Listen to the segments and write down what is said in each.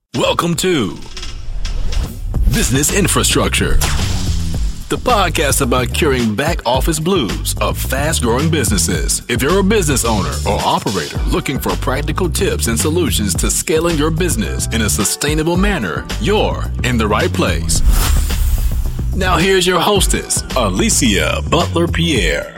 Welcome to Business Infrastructure, the podcast about curing back office blues of fast-growing businesses. If you're a business owner or operator looking for practical tips and solutions to scaling your business in a sustainable manner, you're in the right place. Now here's your hostess, Alicia Butler-Pierre.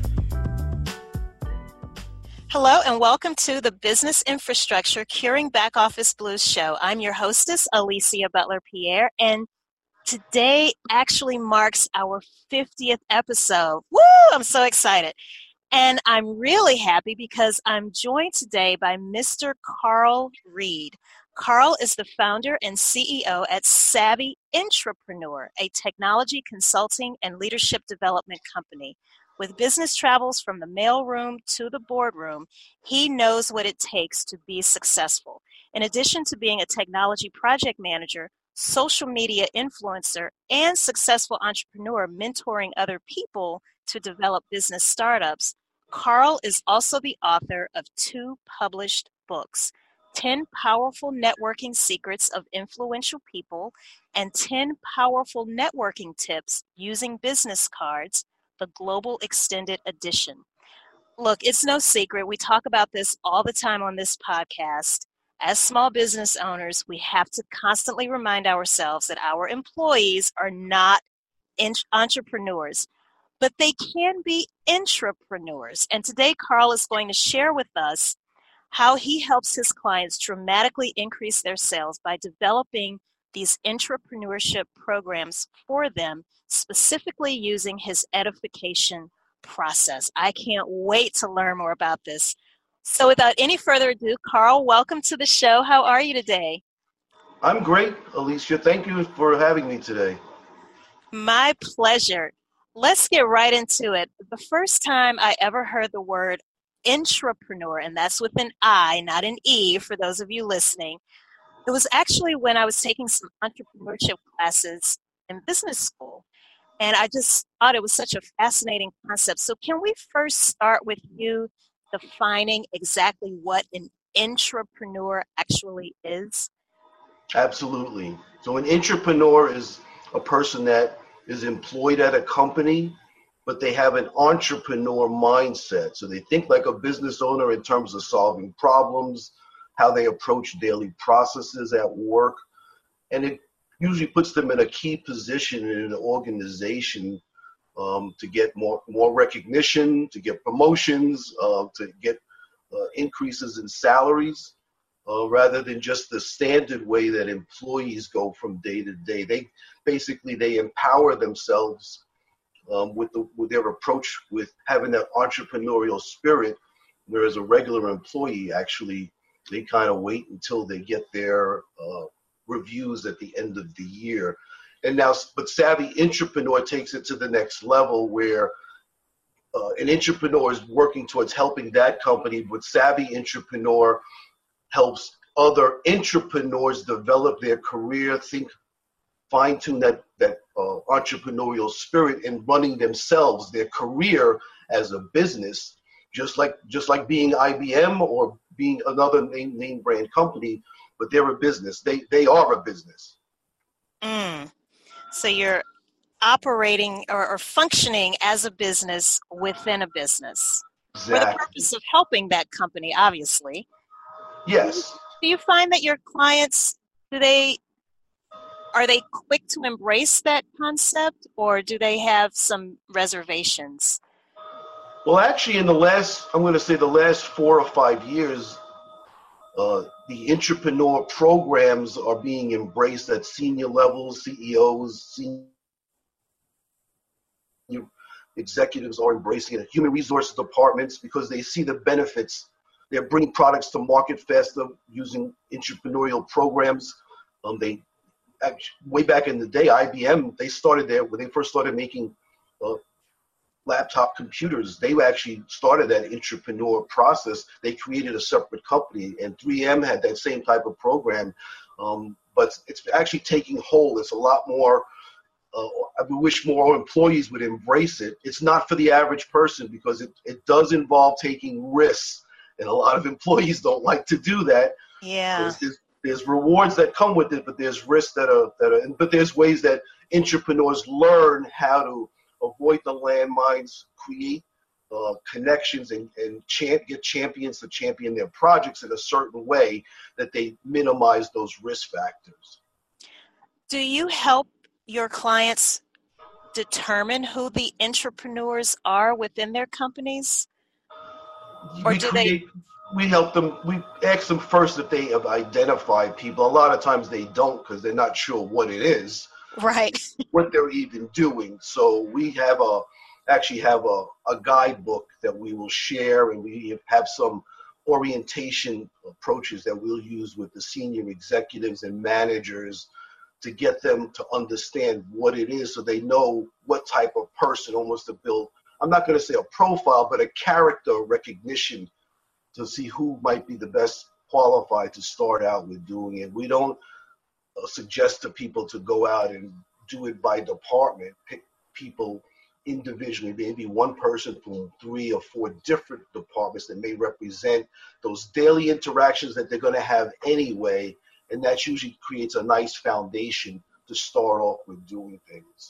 Hello and welcome to the Business Infrastructure Curing Back Office Blues show. I'm your hostess, Alicia Butler-Pierre, and today actually marks our 50th episode. Woo! I'm so excited. And I'm really happy because I'm joined today by Mr. Carl Reed. Carl is the founder and CEO at Savvy Intrapreneur, a technology consulting and leadership development company. With business travels from the mailroom to the boardroom, he knows what it takes to be successful. In addition to being a technology project manager, social media influencer, and successful entrepreneur mentoring other people to develop business startups, Carl is also the author of 2 published books, 10 Powerful Networking Secrets of Influential People and 10 Powerful Networking Tips Using Business Cards, the Global Extended Edition. Look, it's no secret. We talk about this all the time on this podcast. As small business owners, we have to constantly remind ourselves that our employees are not entrepreneurs, but they can be intrapreneurs. And today, Carl is going to share with us how he helps his clients dramatically increase their sales by developing these intrapreneurship programs for them, specifically using his edification process. I can't wait to learn more about this. So without any further ado, Carl, welcome to the show. How are you today? I'm great, Alicia. Thank you for having me today. My pleasure. Let's get right into it. The first time I ever heard the word intrapreneur, and that's with an I, not an E, for those of you listening, it was actually when I was taking some entrepreneurship classes in business school. And I just thought it was such a fascinating concept. So can we first start with you defining exactly what an intrapreneur actually is? Absolutely. So an intrapreneur is a person that is employed at a company, but they have an entrepreneur mindset. So they think like a business owner in terms of solving problems, how they approach daily processes at work. And it usually puts them in a key position in an organization to get more recognition, to get promotions, to get increases in salaries, rather than just the standard way that employees go from day to day. They empower themselves with their approach with having that entrepreneurial spirit, whereas a regular employee actually, they kind of wait until they get their reviews at the end of the year. And now, but Savvy Intrapreneur takes it to the next level where an intrapreneur is working towards helping that company, but Savvy Intrapreneur helps other intrapreneurs develop their career, fine-tune that entrepreneurial spirit in running themselves, their career as a business, just like being IBM or being another name brand company, but they're a business. They are a business. So you're operating or functioning as a business within a business. Exactly. For the purpose of helping that company, obviously. Yes. Do you find that your clients, are they quick to embrace that concept, or do they have some reservations? Well, actually, in the last 4 or 5 years, the intrapreneur programs are being embraced at senior levels. CEOs, senior executives are embracing it. Human resources departments, because they see the benefits. They're bringing products to market faster using intrapreneurial programs. Way back in the day, IBM, they started there when they first started making laptop computers. They actually started that intrapreneur process. They created a separate company, and 3M had that same type of program. But it's actually taking hold. It's a lot more. I wish more employees would embrace it. It's not for the average person because it does involve taking risks, and a lot of employees don't like to do that. Yeah. there's rewards that come with it, but there's risks but there's ways that entrepreneurs learn how to avoid the landmines, create connections, and get champions to champion their projects in a certain way that they minimize those risk factors. Do you help your clients determine who the entrepreneurs are within their companies? Or we help them. We ask them first if they have identified people. A lot of times they don't because they're not sure what it is, right? What they're even doing. So we have a guidebook that we will share, and we have some orientation approaches that we'll use with the senior executives and managers to get them to understand what it is so they know what type of person, almost to build, I'm not going to say a profile, but a character recognition to see who might be the best qualified to start out with doing it. We don't suggest to people to go out and do it by department, pick people individually, maybe one person from 3 or 4 different departments that may represent those daily interactions that they're going to have anyway, and that usually creates a nice foundation to start off with doing things.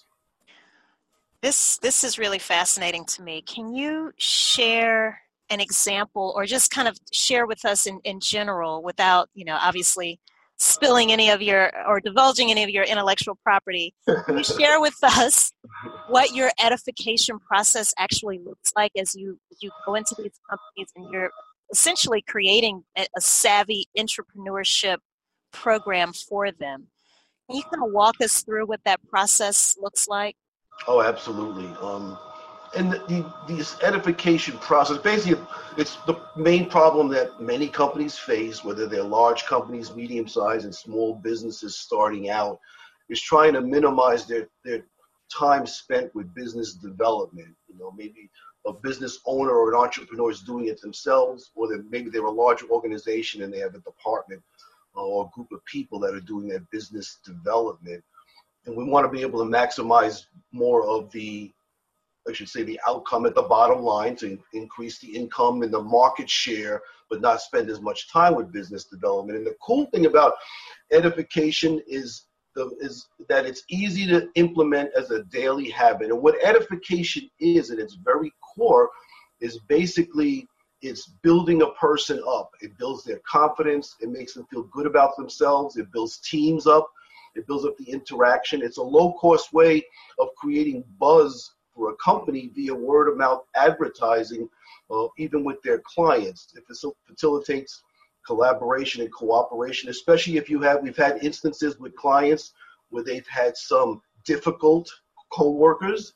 This is really fascinating to me. Can you share an example or just kind of share with us in general without, obviously spilling any of your or divulging any of your intellectual property? Can you share with us what your edification process actually looks like as you go into these companies and you're essentially creating a savvy entrepreneurship program for them? Can you kind of walk us through what that process looks like? Oh, absolutely. And this edification process, basically, it's the main problem that many companies face, whether they're large companies, medium-sized, and small businesses starting out, is trying to minimize their time spent with business development. Maybe a business owner or an entrepreneur is doing it themselves, or maybe they're a larger organization and they have a department or a group of people that are doing their business development. And we want to be able to maximize more of the outcome at the bottom line to increase the income and the market share, but not spend as much time with business development. And the cool thing about edification is that it's easy to implement as a daily habit. And what edification is, at its very core, is basically it's building a person up. It builds their confidence. It makes them feel good about themselves. It builds teams up. It builds up the interaction. It's a low-cost way of creating buzz for a company via word-of-mouth advertising, even with their clients. It facilitates collaboration and cooperation, especially if we've had instances with clients where they've had some difficult coworkers,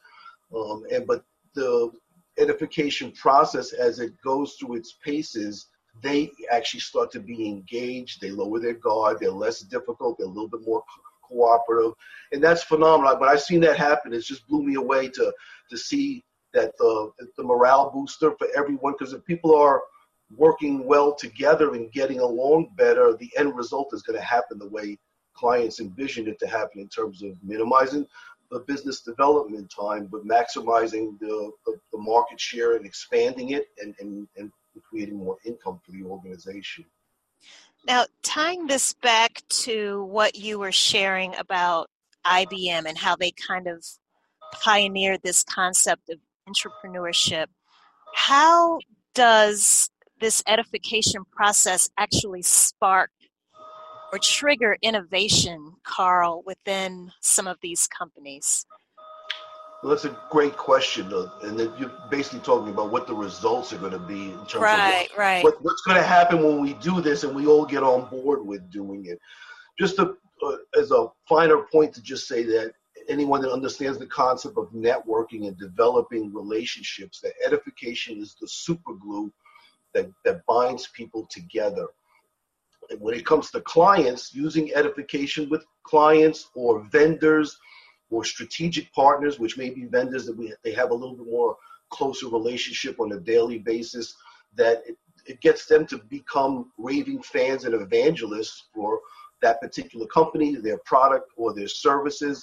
but the edification process, as it goes through its paces, they actually start to be engaged. They lower their guard. They're less difficult. They're a little bit more cooperative, and that's phenomenal. When I've seen that happen, it just blew me away to see that the morale booster for everyone, because if people are working well together and getting along better, the end result is going to happen the way clients envisioned it to happen, in terms of minimizing the business development time, but maximizing the market share and expanding it and creating more income for the organization. Now, tying this back to what you were sharing about IBM and how they kind of pioneered this concept of entrepreneurship, how does this edification process actually spark or trigger innovation, Carl, within some of these companies? Well, that's a great question, and then you're basically talking about what the results are going to be in terms of what's going to happen when we do this and we all get on board with doing it. Just as a finer point, to just say that anyone that understands the concept of networking and developing relationships, that edification is the super glue that binds people together. And when it comes to clients, using edification with clients or vendors or strategic partners, which may be vendors that they have a little bit more closer relationship on a daily basis, that it gets them to become raving fans and evangelists for that particular company, their product, or their services.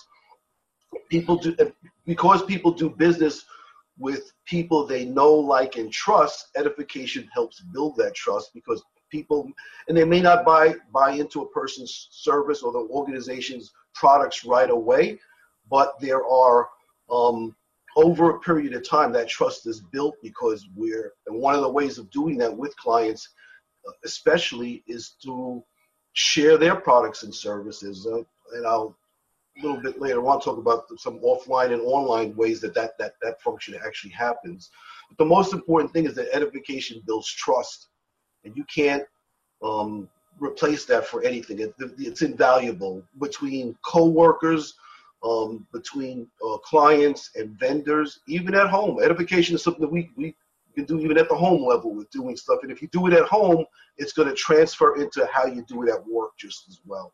Because people do business with people they know, like, and trust, edification helps build that trust, because people, and they may not buy into a person's service or the organization's products right away, but there are over a period of time that trust is built because and one of the ways of doing that with clients especially is to share their products and services. And I'll a little bit later on talk about some offline and online ways that function actually happens. But the most important thing is that edification builds trust, and you can't replace that for anything. It's invaluable between coworkers, between clients and vendors, even at home. Edification is something that we can do even at the home level with doing stuff. And if you do it at home, it's going to transfer into how you do it at work just as well.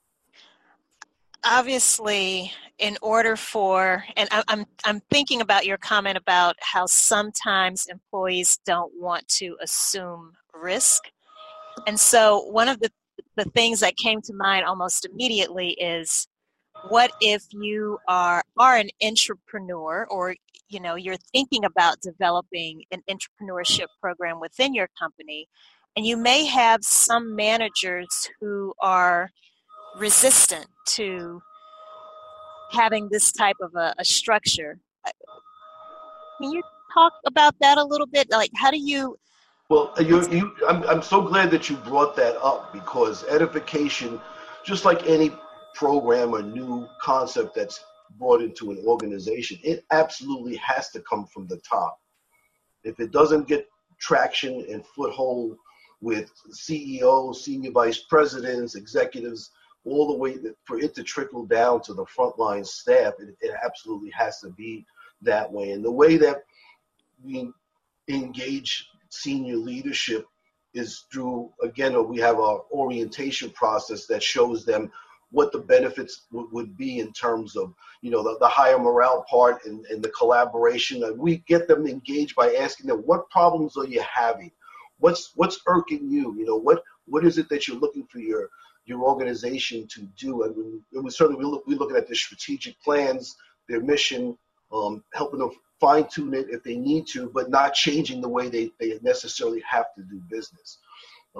Obviously, in order for, and I'm thinking about your comment about how sometimes employees don't want to assume risk. And so one of the things that came to mind almost immediately is, what if you are an entrepreneur, or you're thinking about developing an entrepreneurship program within your company, and you may have some managers who are resistant to having this type of a structure. Can you talk about that a little bit? Like, how do you? Well, I'm so glad that you brought that up, because edification, just like any program or new concept that's brought into an organization, it absolutely has to come from the top. If it doesn't get traction and foothold with CEOs, senior vice presidents, executives, all the way for it to trickle down to the frontline staff, it absolutely has to be that way. And the way that we engage senior leadership is through, again, we have our orientation process that shows them what the benefits would be in terms of, the higher morale part and the collaboration. And we get them engaged by asking them, what problems are you having? What's irking you? What is it that you're looking for your organization to do? And we're looking at the strategic plans, their mission, helping them fine-tune it if they need to, but not changing the way they necessarily have to do business. A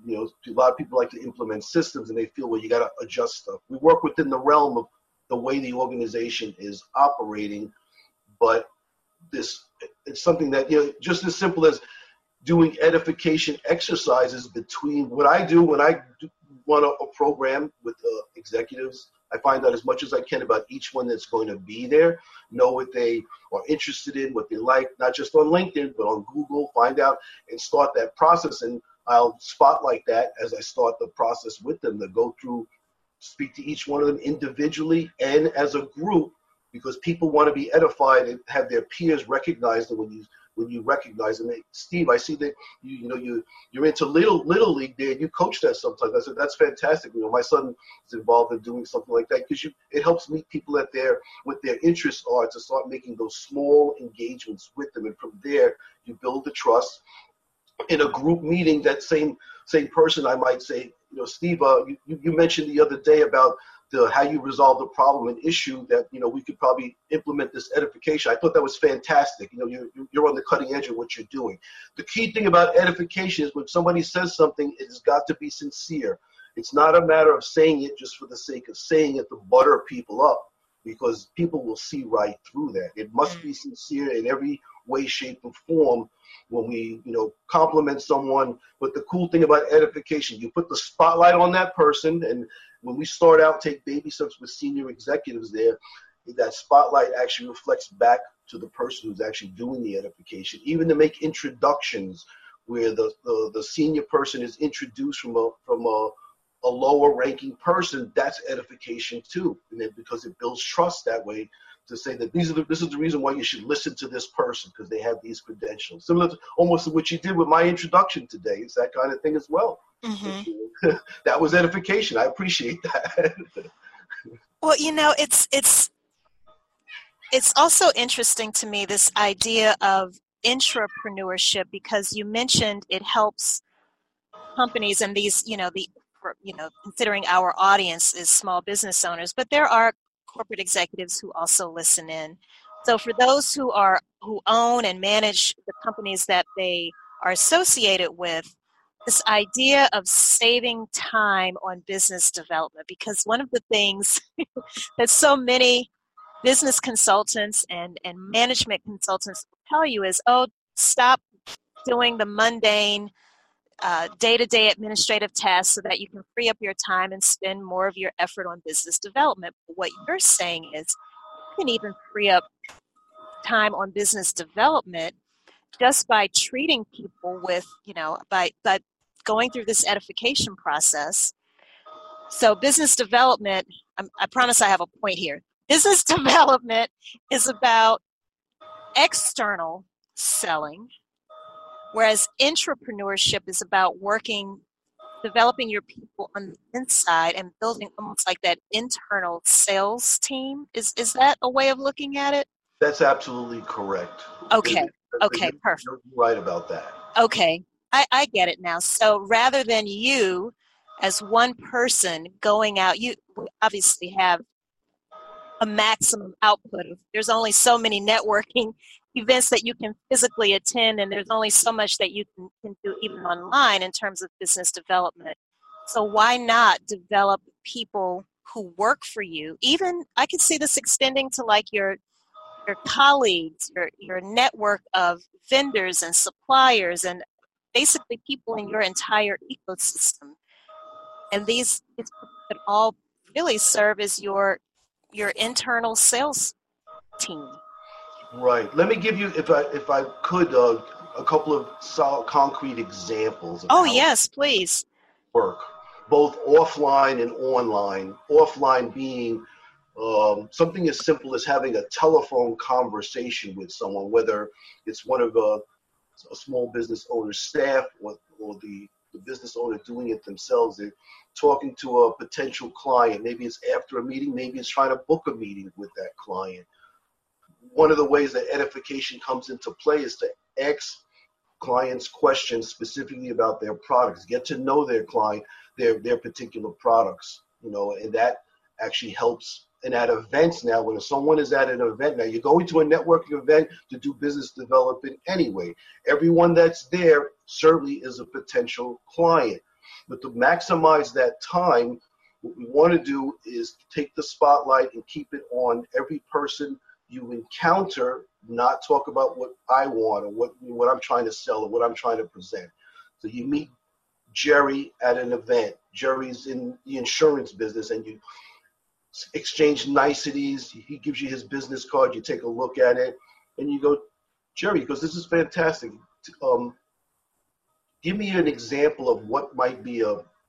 lot of people like to implement systems, and they feel, well, you got to adjust stuff. We work within the realm of the way the organization is operating, but it's something that, just as simple as doing edification exercises between what I do when I run a program with executives. I find out as much as I can about each one that's going to be there, know what they are interested in, what they like, not just on LinkedIn, but on Google, find out and start that process. And I'll spotlight that as I start the process with them, to go through, speak to each one of them individually and as a group, because people want to be edified and have their peers recognize them when you recognize them. Hey, Steve, I see that you're into little league there. You coach that sometimes. I said, that's fantastic. My son is involved in doing something like that, because it helps meet people at what their interests are, to start making those small engagements with them, and from there you build the trust. In a group meeting, that same person, I might say, Steve, you mentioned the other day about how you resolve the problem and issue that, we could probably implement this edification. I thought that was fantastic. You're on the cutting edge of what you're doing. The key thing about edification is when somebody says something, it has got to be sincere. It's not a matter of saying it just for the sake of saying it to butter people up, because people will see right through that. It must be sincere in every way, shape, or form when we, compliment someone. But the cool thing about edification, you put the spotlight on that person, and when we start out, take baby steps with senior executives there, that spotlight actually reflects back to the person who's actually doing the edification. Even to make introductions where the senior person is introduced from a lower ranking person, that's edification too. And then, because it builds trust that way, to say that this is the reason why you should listen to this person, because they have these credentials. Similar to almost what you did with my introduction today. It's that kind of thing as well. Mm-hmm. That was edification. I appreciate that. Well, it's also interesting to me, this idea of intrapreneurship, because you mentioned it helps companies, and these, considering our audience is small business owners, but there are corporate executives who also listen in. So for those who own and manage the companies that they are associated with, this idea of saving time on business development, because one of the things that so many business consultants and management consultants will tell you is, oh, stop doing the mundane day-to-day administrative tasks so that you can free up your time and spend more of your effort on business development. But what you're saying is you can even free up time on business development just by treating people with, by going through this edification process. So business development, I promise I have a point here. Business development is about external selling, whereas entrepreneurship is about developing your people on the inside and building almost like that internal sales team. Is that a way of looking at it? That's absolutely correct. Okay, perfect. You're right about that. Okay, I get it now. So rather than you as one person going out, you obviously have a maximum output of, there's only so many networking events that you can physically attend, and there's only so much that you can do even online in terms of business development. So why not develop people who work for you? Even I could see this extending to like your colleagues, your network of vendors and suppliers, and basically people in your entire ecosystem. And these could all really serve as your internal sales team. Right. Let me give you, if I could, a couple of solid, concrete examples. Of yes, please. Work, both offline and online. Offline being something as simple as having a telephone conversation with someone, whether it's one of a small business owner's staff or the business owner doing it themselves. They're talking to a potential client. Maybe it's after a meeting. Maybe it's trying to book a meeting with that client. One of the ways that edification comes into play is to ask clients questions specifically about their products, get to know their client, their particular products, and that actually helps. And at events now, when someone is at an event, now you're going to a networking event to do business development anyway. Everyone that's there certainly is a potential client. But to maximize that time, what we want to do is take the spotlight and keep it on every person you encounter, not talk about what I want or what I'm trying to sell or what I'm trying to present. So you meet Jerry at an event. Jerry's in the insurance business, and you exchange niceties. He gives you his business card. You take a look at it, and you go, Jerry, because this is fantastic. Give me an example of what might be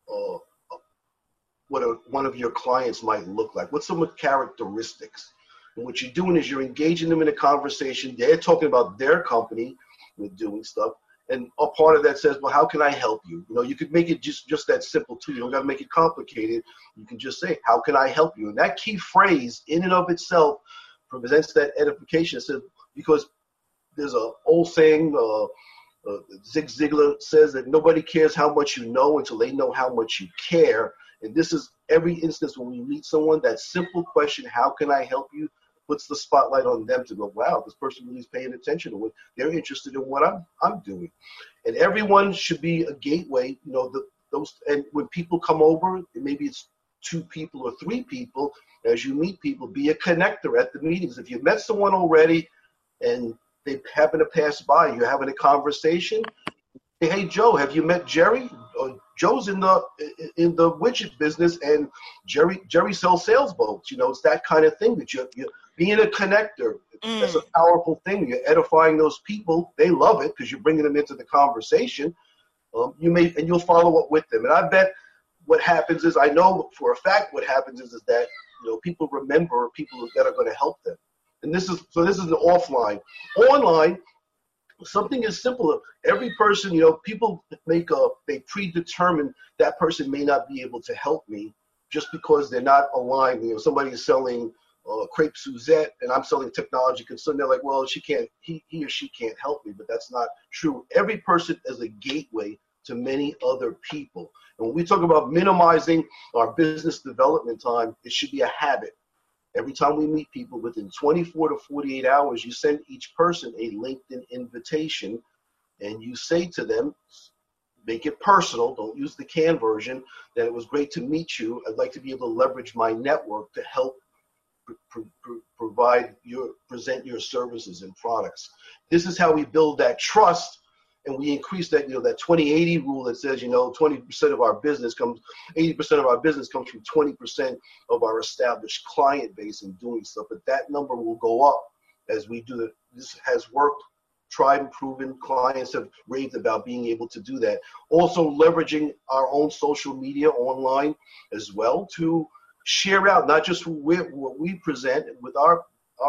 one of your clients might look like. What's some of the characteristics? And what you're doing is you're engaging them in a conversation. They're talking about their company with doing stuff. And a part of that says, well, how can I help you? You could make it just that simple too. You don't got to make it complicated. You can just say, how can I help you? And that key phrase in and of itself presents that edification. Because there's an old saying, Zig Ziglar says that nobody cares how much you know until they know how much you care. And this is every instance when we meet someone, that simple question, how can I help you, puts the spotlight on them to go, wow, this person really is paying attention to what they're interested in, what I'm doing. And everyone should be a gateway, and when people come over, maybe it's 2 people or 3 people, as you meet people, be a connector at the meetings. If you've met someone already and they happen to pass by, you're having a conversation, say, hey, Joe, have you met Jerry? Joe's in the widget business, and Jerry sells sailboats. It's that kind of thing that you're being a connector. That's a powerful thing. You're edifying those people. They love it because you're bringing them into the conversation. You'll follow up with them. And I bet what happens is, I know for a fact what happens is that people remember people that are going to help them. And this is the offline. Online, something as simple. Every person, people they predetermine that person may not be able to help me just because they're not aligned. Somebody is selling crepe Suzette and I'm selling technology concern. They're like, well, he or she can't help me, but that's not true. Every person is a gateway to many other people. And when we talk about minimizing our business development time, it should be a habit. Every time we meet people, within 24 to 48 hours, you send each person a LinkedIn invitation, and you say to them, make it personal. Don't use the canned version. That it was great to meet you. I'd like to be able to leverage my network to help present your services and products. This is how we build that trust, and we increase that, that 20-80 rule that says, 20% of our business comes, 80% of our business comes from 20% of our established client base in doing stuff. But that number will go up as we do it. This has worked, tried and proven. Clients have raved about being able to do that. Also leveraging our own social media online as well to share out not just what we present with our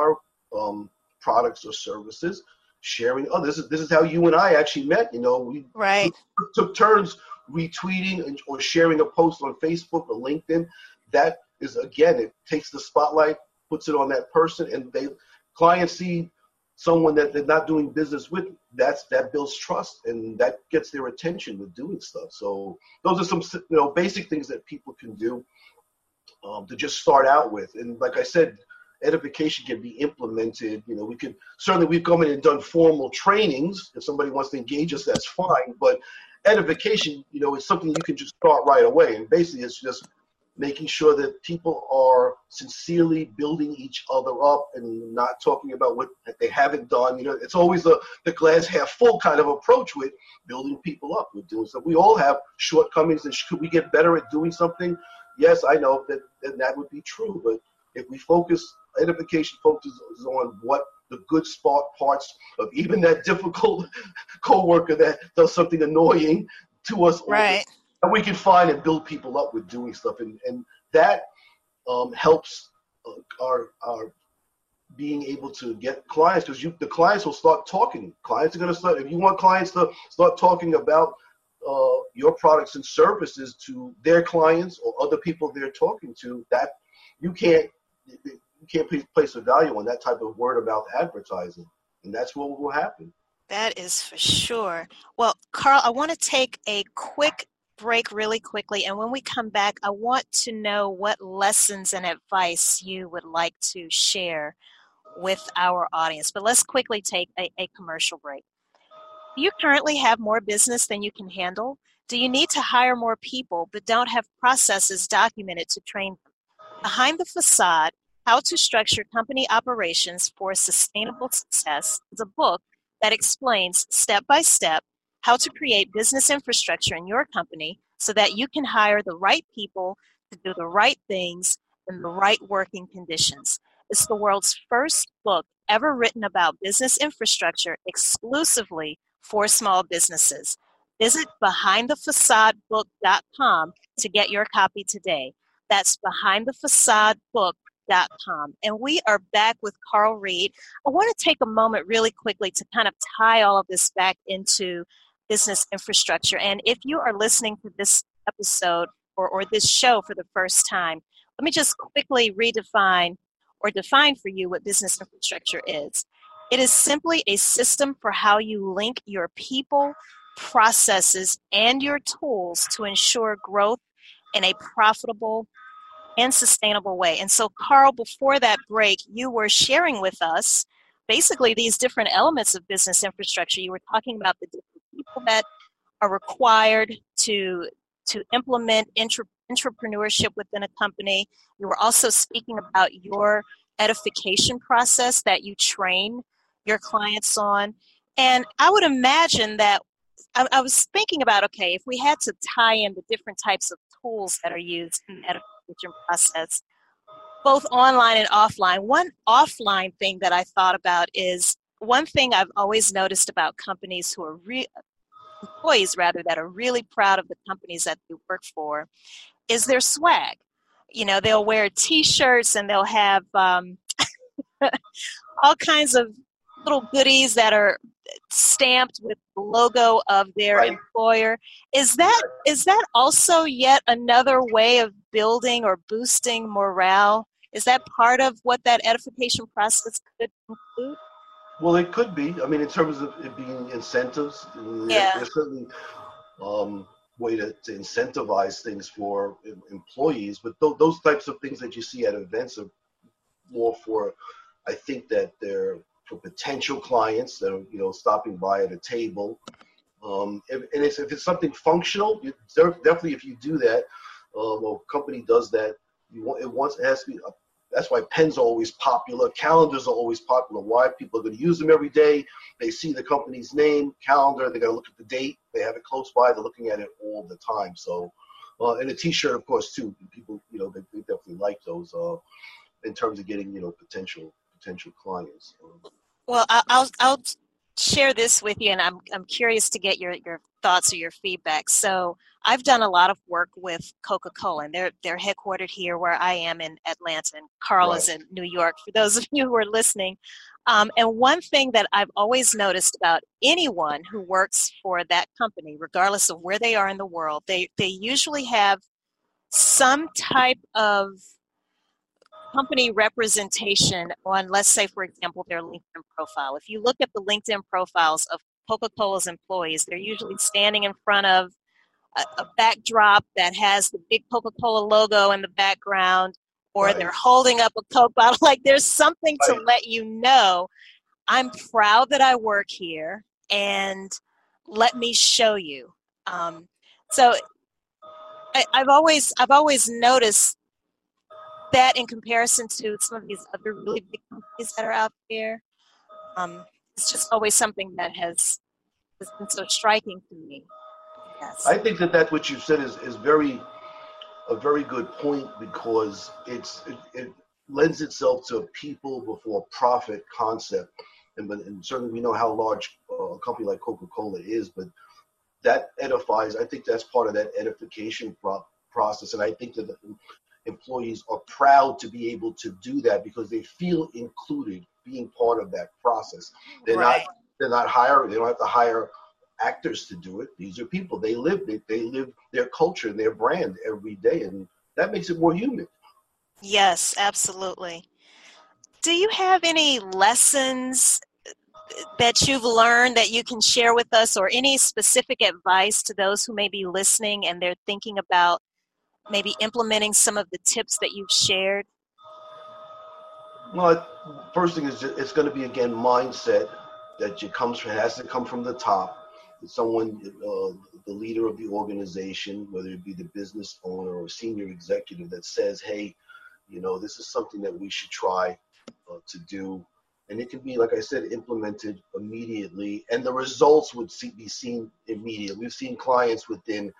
products or services, sharing. Oh, this is how you and I actually met. We right. took turns retweeting or sharing a post on Facebook or LinkedIn. That is, again, it takes the spotlight, puts it on that person, and clients see someone that they're not doing business with. That builds trust, and that gets their attention with doing stuff. So those are some basic things that people can do to just start out with. And like I said, edification can be implemented. We've come in and done formal trainings. If somebody wants to engage us, that's fine. But edification, is something you can just start right away. And basically, it's just making sure that people are sincerely building each other up and not talking about what they haven't done. It's always the glass half full kind of approach with building people up, with doing stuff. We all have shortcomings, and could we get better at doing something? Yes, I know that would be true. But if we edification focuses on what the good parts of even that difficult coworker that does something annoying to us, right? And we can find and build people up with doing stuff, and that helps our being able to get clients, because the clients will start talking. Clients are going to start. If you want clients to start talking about your products and services to their clients or other people they're talking to, that you can't place a value on that type of word of mouth advertising, and that's what will happen. That is for sure. Well, Carl, I want to take a quick break really quickly, and when we come back, I want to know what lessons and advice you would like to share with our audience. But let's quickly take a commercial break. Do you currently have more business than you can handle? Do you need to hire more people but don't have processes documented to train them? Behind the Facade, How to Structure Company Operations for Sustainable Success is a book that explains step by step how to create business infrastructure in your company so that you can hire the right people to do the right things in the right working conditions. It's the world's first book ever written about business infrastructure exclusively for small businesses. Visit BehindTheFacadeBook.com to get your copy today. That's BehindTheFacadeBook.com. And we are back with Carl Reed. I want to take a moment really quickly to kind of tie all of this back into business infrastructure. And if you are listening to this episode or this show for the first time, let me just quickly define for you what business infrastructure is. It is simply a system for how you link your people, processes, and your tools to ensure growth in a profitable and sustainable way. And so, Carl, before that break, you were sharing with us basically these different elements of business infrastructure. You were talking about the different people that are required to implement entrepreneurship within a company. You were also speaking about your edification process that you train your clients on. And I would imagine that I was thinking about, okay, if we had to tie in the different types of tools that are used in the edification process, both online and offline, one offline thing that I thought about is one thing I've always noticed about companies who are employees that are really proud of the companies that they work for is their swag. They'll wear T-shirts and they'll have all kinds of little goodies that are stamped with the logo of their employer. Is that also yet another way of building or boosting morale? Is that part of what that edification process could include? Well, it could be. I mean, in terms of it being incentives, there's certainly way to incentivize things for employees. But those types of things that you see at events are more for, I think that they're for potential clients that are, stopping by at a table. If it's something functional, definitely if you do that, or a company does that, it has to be. That's why pens are always popular. Calendars are always popular. Why? People are going to use them every day. They see the company's name, calendar. They got to look at the date. They have it close by. They're looking at it all the time. So, and a T-shirt, of course, too. People, they definitely like those in terms of getting, potential clients. Well, I'll share this with you, and I'm curious to get your thoughts or your feedback. So I've done a lot of work with Coca-Cola, and they're headquartered here where I am in Atlanta, and Carl is in New York, for those of you who are listening. And one thing that I've always noticed about anyone who works for that company, regardless of where they are in the world, they usually have some type of company representation on, let's say, for example, their LinkedIn profile. If you look at the LinkedIn profiles of Coca-Cola's employees, they're usually standing in front of a backdrop that has the big Coca-Cola logo in the background, or they're holding up a Coke bottle. Like, there's something to let you know, I'm proud that I work here, and let me show you. So I've always noticed that in comparison to some of these other really big companies that are out there. It's just always something that has been so striking to me. Yes. I think that what you said is a very good point, because it lends itself to a people before profit concept, and certainly we know how large a company like Coca-Cola is, but that edifies. I think that's part of that edification process, and I think that employees are proud to be able to do that because they feel included, being part of that process. They're not hiring. They don't have to hire actors to do it. These are people. They live their culture and their brand every day, and that makes it more human. Yes, absolutely. Do you have any lessons that you've learned that you can share with us, or any specific advice to those who may be listening and they're thinking about maybe implementing some of the tips that you've shared? Well, first thing is it's going to be, again, mindset that has to come from the top. Someone, the leader of the organization, whether it be the business owner or senior executive, that says, hey, this is something that we should try to do. And it can be, like I said, implemented immediately, and the results would be seen immediately. We've seen clients within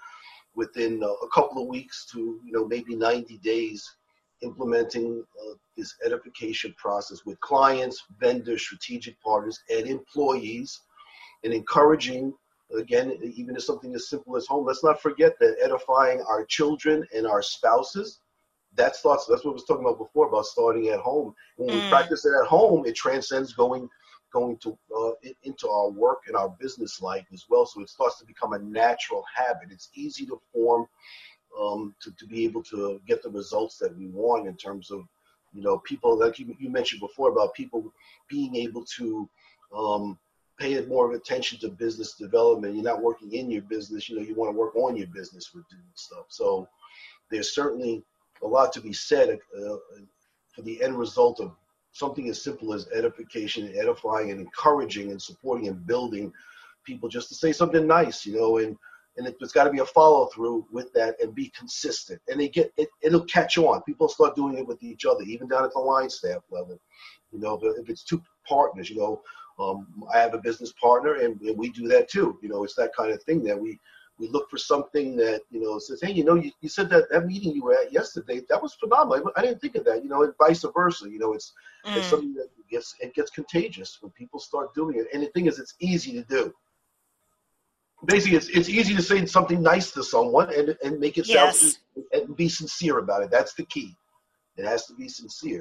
a couple of weeks to maybe 90 days implementing this edification process with clients, vendors, strategic partners, and employees, and encouraging, again, even if something as simple as home. Let's not forget that edifying our children and our spouses, that's what I was talking about before, about starting at home. When we practice it at home, it transcends going to into our work and our business life as well. So it starts to become a natural habit. It's easy to form, to be able to get the results that we want in terms of, people, like you mentioned before, about people being able to pay more of attention to business development. You're not working in your business, you want to work on your business with doing stuff. So there's certainly a lot to be said for the end result of something as simple as edification, and edifying, and encouraging, and supporting, and building people just to say something nice, and it's got to be a follow through with that and be consistent. And it'll catch on. People start doing it with each other, even down at the line staff level. If it's two partners, I have a business partner, and we do that too. It's that kind of thing that we look for something that, says, hey, you said that meeting you were at yesterday, that was phenomenal. I didn't think of that, and vice versa. It's something that gets contagious when people start doing it. And the thing is, it's easy to do. Basically, it's easy to say something nice to someone and make it sound, and be sincere about it. That's the key. It has to be sincere.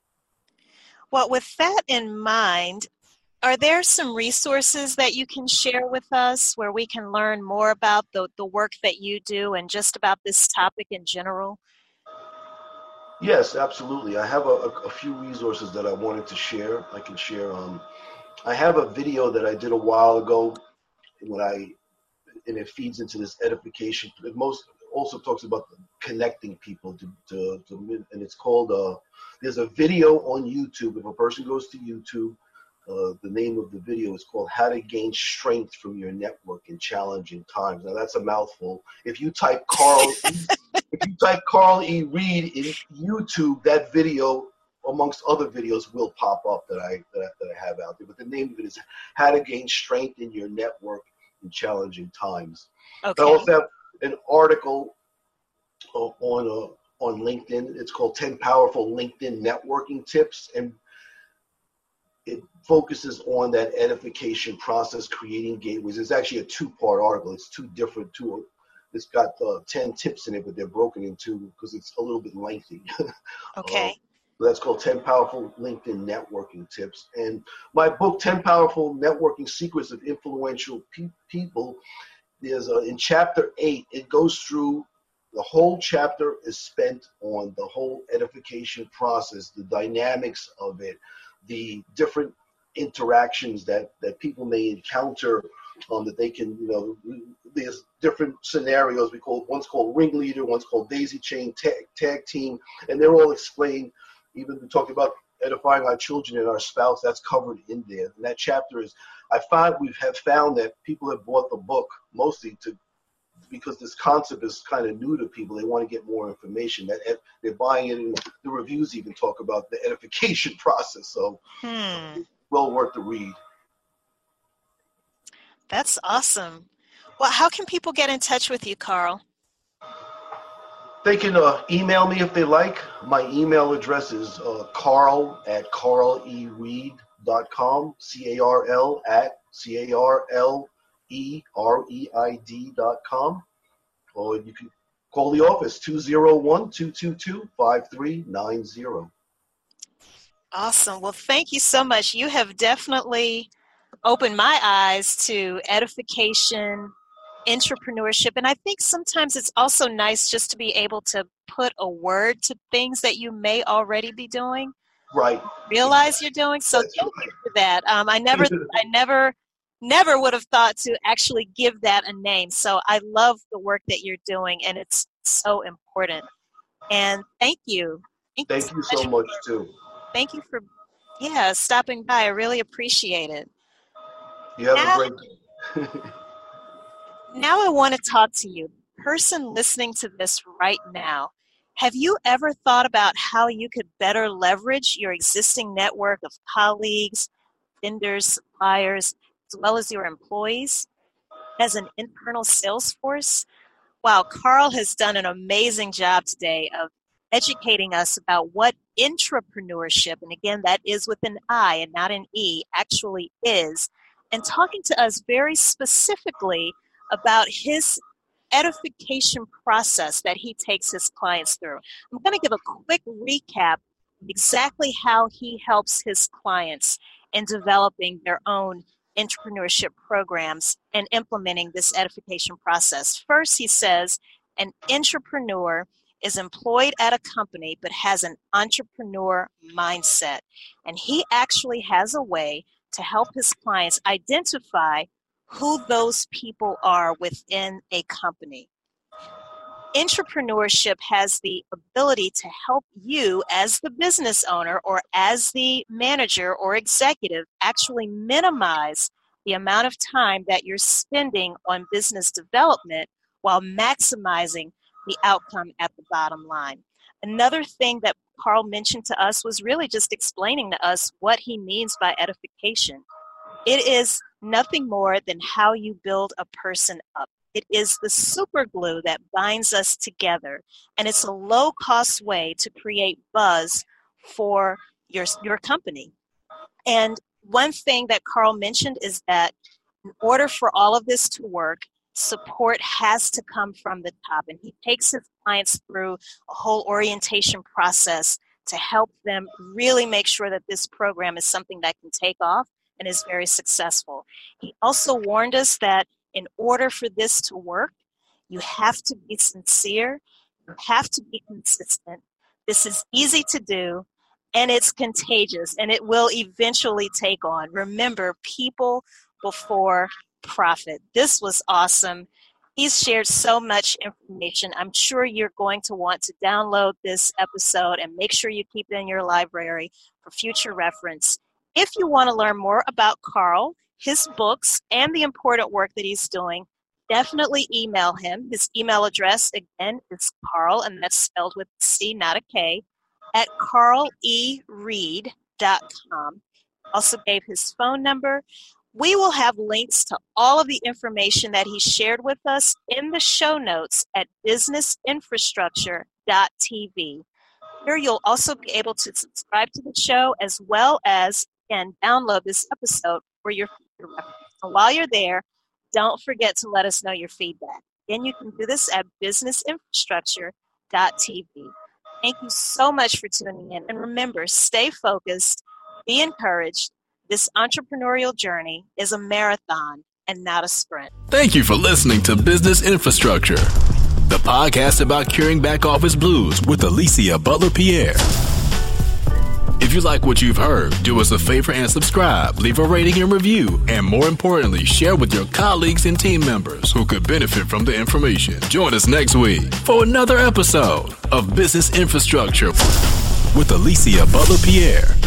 Well, with that in mind, are there some resources that you can share with us where we can learn more about the work that you do and just about this topic in general? Yes, absolutely. I have a few resources that I wanted to share. I can share. I have a video that I did a while ago and it feeds into this edification. It also talks about connecting people and it's called, there's a video on YouTube. If a person goes to YouTube, The name of the video is called "How to Gain Strength from Your Network in Challenging Times." Now that's a mouthful. If you type Carl E. Reed in YouTube, that video, amongst other videos, will pop up that I have out there. But the name of it is "How to Gain Strength in Your Network in Challenging Times." Okay. I also have an article on LinkedIn. It's called 10 Powerful LinkedIn Networking Tips, and it focuses on that edification process, creating gateways. It's actually a two-part article. It's it's got 10 tips in it, but they're broken into because it's a little bit lengthy. Okay. That's called 10 Powerful LinkedIn Networking Tips. And my book, 10 Powerful Networking Secrets of Influential People, there's in chapter 8, it goes through, the whole chapter is spent on the whole edification process, the dynamics of it, the different interactions that people may encounter, that they can, there's different scenarios. One's called ringleader, one's called daisy chain, tag team, and they're all explained. Even we talked about edifying our children and our spouse, that's covered in there. And that chapter is, we have found that people have bought the book mostly because this concept is kind of new to people. They want to get more information. That they're buying it, and the reviews even talk about the edification process. So well worth the read. That's awesome. Well, how can people get in touch with you, Carl? They can email me if they like. My email address is carl@carlereid.com, carlereid.com. Or you can call the office, 201-222-5390. Awesome. Well, thank you so much. You have definitely opened my eyes to edification, entrepreneurship, and I think sometimes it's also nice just to be able to put a word to things that you may already be doing. Right. Realize you're doing. So thank you for that. I never would have thought to actually give that a name. So I love the work that you're doing, and it's so important. And thank you. Thank you so much too. Thank you for stopping by. I really appreciate it. You have a great day. Now I want to talk to you, person listening to this right now. Have you ever thought about how you could better leverage your existing network of colleagues, vendors, suppliers, as well as your employees as an internal sales force? Wow, Carl has done an amazing job today of educating us about what intrapreneurship, and again, that is with an I and not an E, actually is, and talking to us very specifically about his edification process that he takes his clients through. I'm going to give a quick recap of exactly how he helps his clients in developing their own entrepreneurship programs and implementing this edification process. First, he says an entrepreneur is employed at a company but has an entrepreneur mindset. And he actually has a way to help his clients identify who those people are within a company. Entrepreneurship has the ability to help you as the business owner or as the manager or executive actually minimize the amount of time that you're spending on business development while maximizing the outcome at the bottom line. Another thing that Carl mentioned to us was really just explaining to us what he means by edification. It is nothing more than how you build a person up. It is the super glue that binds us together, and it's a low-cost way to create buzz for your company. And one thing that Carl mentioned is that in order for all of this to work, support has to come from the top, and he takes his clients through a whole orientation process to help them really make sure that this program is something that can take off and is very successful. He also warned us that in order for this to work, you have to be sincere, you have to be consistent. This is easy to do, and it's contagious, and it will eventually take on. Remember, people before profit. This was awesome. He's shared so much information. I'm sure you're going to want to download this episode and make sure you keep it in your library for future reference. If you want to learn more about Carl, his books, and the important work that he's doing, definitely email him. His email address, again, is Carl, and that's spelled with a C, not a K, at carlereed.com. Also gave his phone number. We will have links to all of the information that he shared with us in the show notes at businessinfrastructure.tv. Here you'll also be able to subscribe to the show as well as, and download this episode for your future reference. So while you're there, don't forget to let us know your feedback. Again, you can do this at businessinfrastructure.tv. Thank you so much for tuning in. And remember, stay focused, be encouraged. This entrepreneurial journey is a marathon and not a sprint. Thank you for listening to Business Infrastructure, the podcast about curing back office blues with Alicia Butler-Pierre. If you like what you've heard, do us a favor and subscribe, leave a rating and review, and more importantly, share with your colleagues and team members who could benefit from the information. Join us next week for another episode of Business Infrastructure with Alicia Butler-Pierre.